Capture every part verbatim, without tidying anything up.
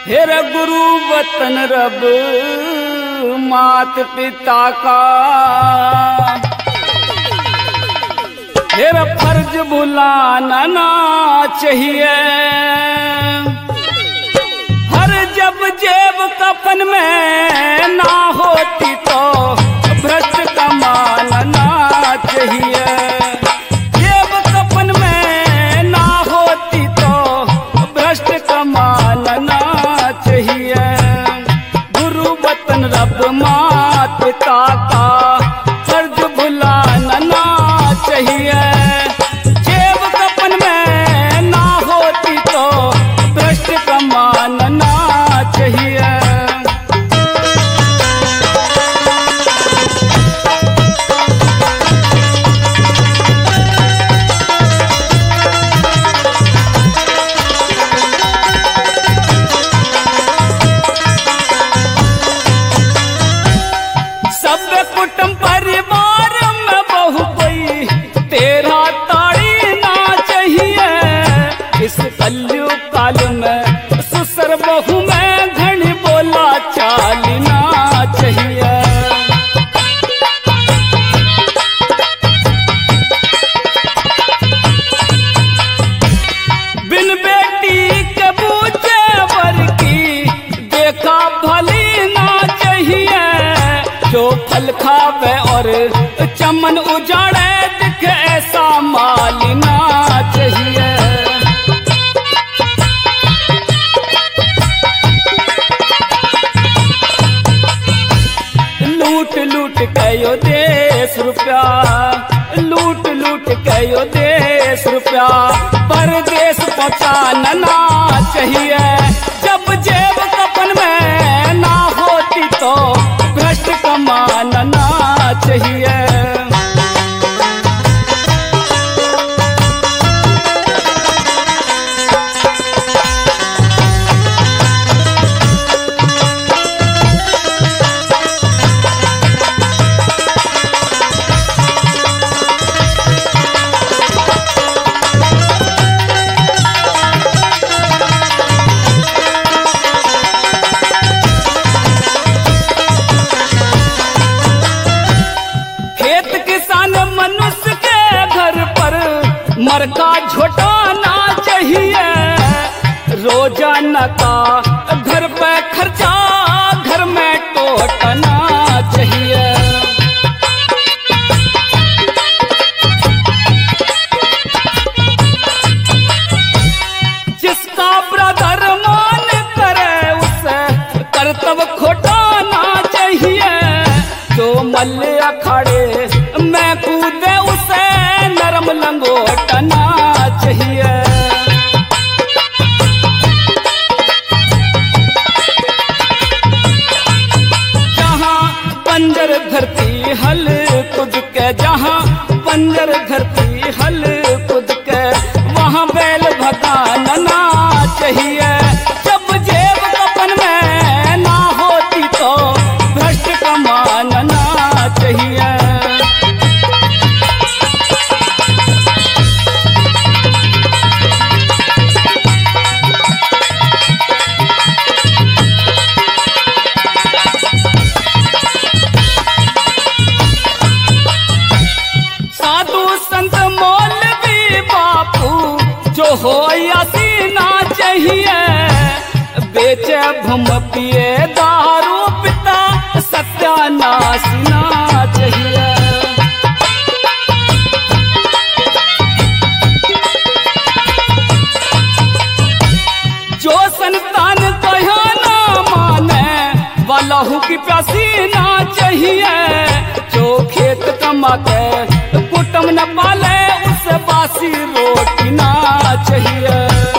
हेर गुरु वतन रब मात पिता का, हेर फर्ज भुलाना ना चाहिए। हर जब जेब कफन में ना होती तो भ्रष्ट कमाना ना चाहिए। जेब कफन में ना होती तो भ्रष्ट कमाना ना चाहिए। गुरु वतन रब मात पिता का फर्ज भुलाना ना चाहिए। जेब कफन में ना होती तो भ्रष्ट कमाना ना चाहिए। कुटुंब परिवार में बहु कोई तेरा ताड़ी ना चाहिए। इस कलयुग काल में सुसर बहु में घनी बोला चालना चाहिए। बिन बेटी के बूझे वर की देखा भली ना चाहिए। जो फल खावे और चमन उजाड़े दिखे ऐसा मालना चाहिए। लूट लूट कयो देश रुपया, लूट लूट कयो देश रुपया परदेश पहुंचाना ना चाहिए। जब जेब कफन में ना होती तो भ्रष्ट कमाना ना चाहिए। मनुष्य के घर पर मरका झोटाना चाहिए। रोजाना का घर पे खर्चा घर में टोटना चाहिए। जिसका ब्रदर मान करे उसे कर्तव्य खोटाना चाहिए। जो मल्ल अखाड़े मैं कूदे उसे नरम लंगोटना चाहिए। जहाँ बंजर धरती हल कूद के, जहाँ बंजर धरती हल कूद के वहाँ बैल भगाना ना चाहिए। जब जेब कफन में ना होती तो भ्रष्ट कमाना ना चाहिए। साधु संत मौलवी बापू जो हो या सीना चाहिए। बेचे भूम पिए दारू पिता सत्यानाश ना चाहिए। जो संतान कहा ना माने वालहू की प्यासी ना चाहिए। जो खेत कमा के कुटुंब न पाले उसे बासी रोटी ना चाहिए।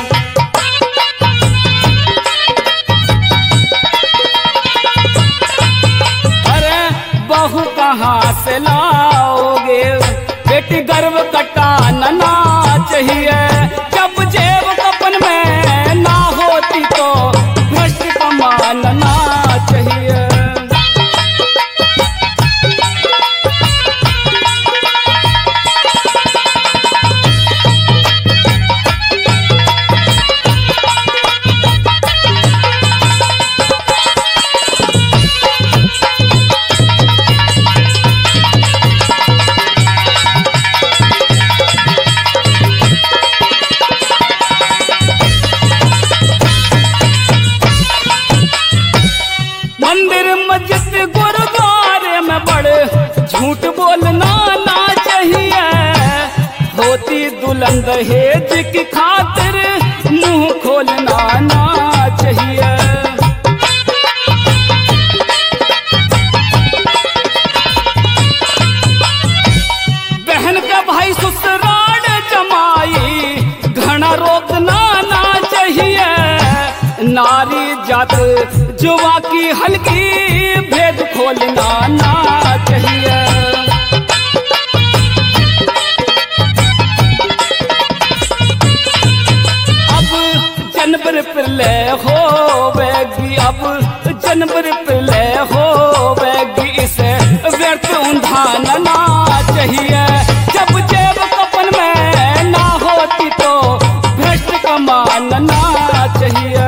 अरे बहू कहाँ से लाओगे, बेटी गर्व कटाना ना चाहिए। जब जेब कफन में ना होती तो भ्रष्ट कमाना ना चाहिए। दुल्हन दहेज की खातिर मुंह खोलना ना चाहिए। बहन का भाई ससुराल जमाई घना रोकना ना चाहिए। नारी जात जुआ की हल्की भेद खोलना ना चाहिए। अब जनवर प्रलय होवेगी, अब जनवर प्रलय होवेगी, इसे व्यर्थ ऊंधाना ना चाहिए। जब जेब कपन में ना होती तो भ्रष्ट कमाना ना चाहिए।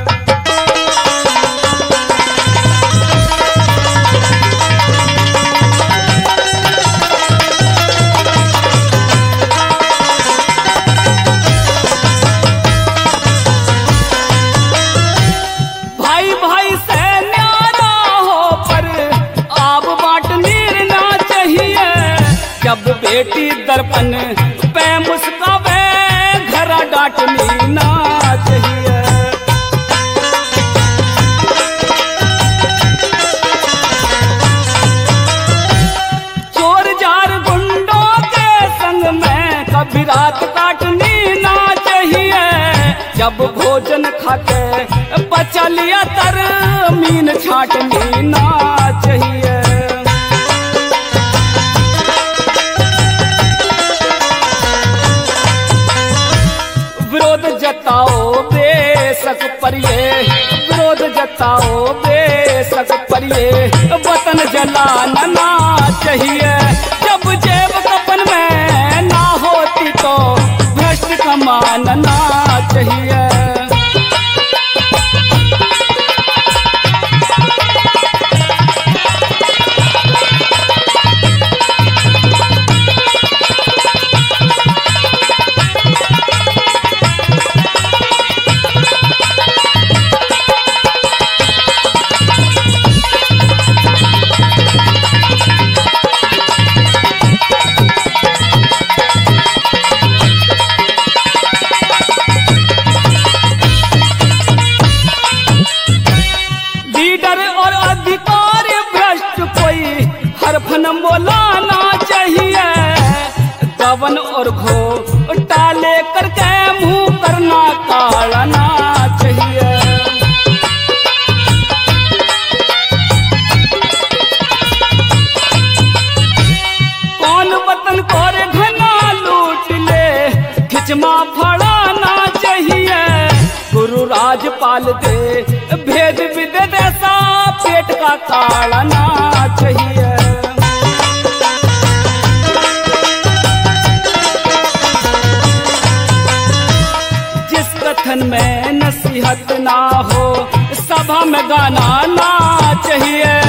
भाई भाई से न्यारा हो पर आब बांटनी ना चाहिए। जब बेटी दर्पण पे मुस्कावे घरा डांटनी ना चाहिए। चोर जार गुंडों के संग में कभी रात काटनी ना चाहिए। जब भोजन खाके बचा लिया तर मीन छाटनी ना चाहिए। विरोध जताओ बेशक पर ये, विरोध जताओ बेशक पर ये, वतन जलाना ना चाहिए। जब जेब कपन में ना होती तो भ्रष्ट कमाना ना चाहिए। और अधिकारी भ्रष्ट कोई हरफन बोलाना चाहिए। गवन और घोटाले करके मुंह करना काढ़ना चाहिए। कौन वतन को रे घना लूट ले खिचमा फड़ाना चाहिए। गुरु राजपाल दे भेद विदे देसा पेट का काढ़ना चाहिए। जिस कथन में नसीहत ना हो सभा में गाना ना चाहिए।